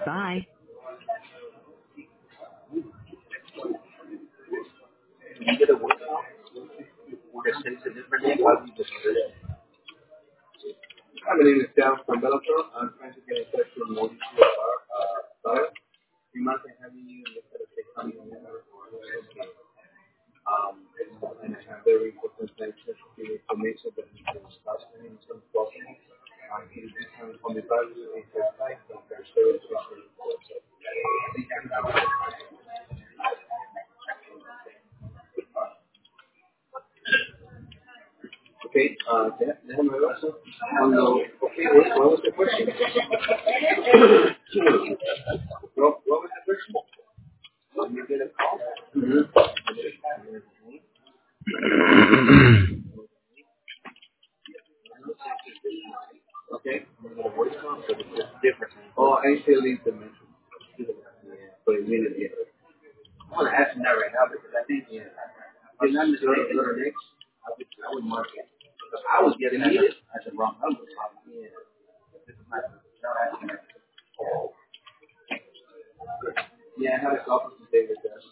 Bye. You get a voicemail. Just send a different name. How do you just Hi, my name is Sam from Bellator. I'm trying to get in touch with Mauricio Barra. We might be having you look at a technology and I have very important information that we can discuss in some possible. It is different from the value of the site, but there's very different. Okay, déjame ver eso. Okay, what was the question? What was the question? You get a call? Okay. Different. Oh, I still leave the mention. But it really is. I'm going to ask him that right now because I think, if I'm mistaken, I would mark it. Because I was getting it at the wrong number. Yeah. This is not asking. Yeah, I had a conference today with us.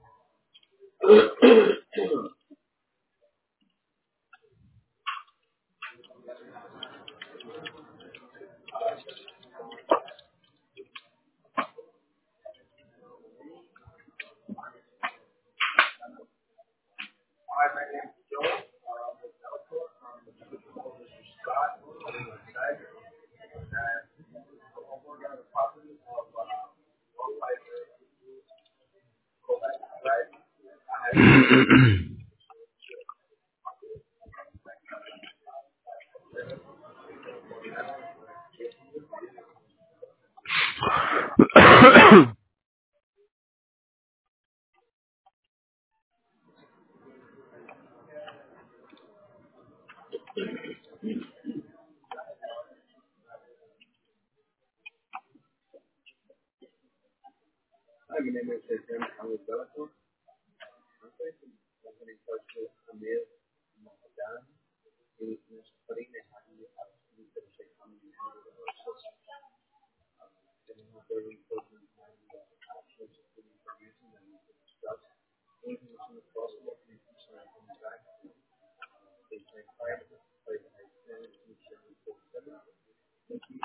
Hi, my name is Sam. I'm with Bellator. I'm going to get in touch with Amir Mohadan. He is putting the hand in the check on the very important actions of the information that we can discuss. Anything as soon as possible, please do send a contact. Please try 5 7 Thank you.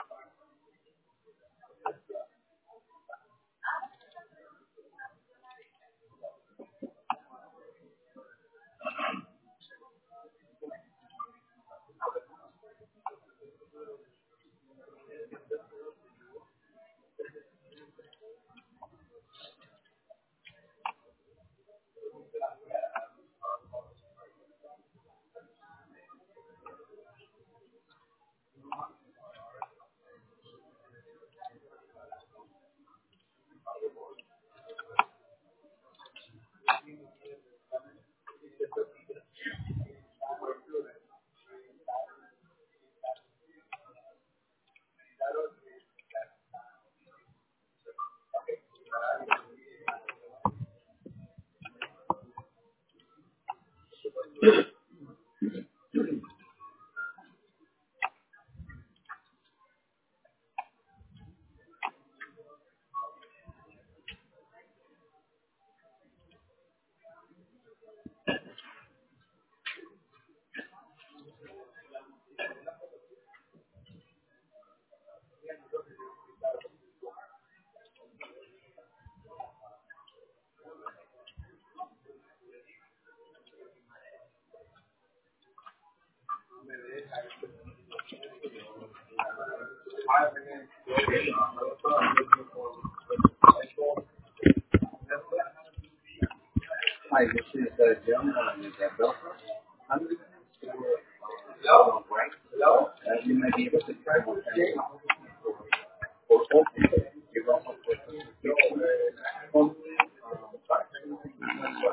Hi, this is John. I'm with Bellator. I'm looking for right. You may be able to try one.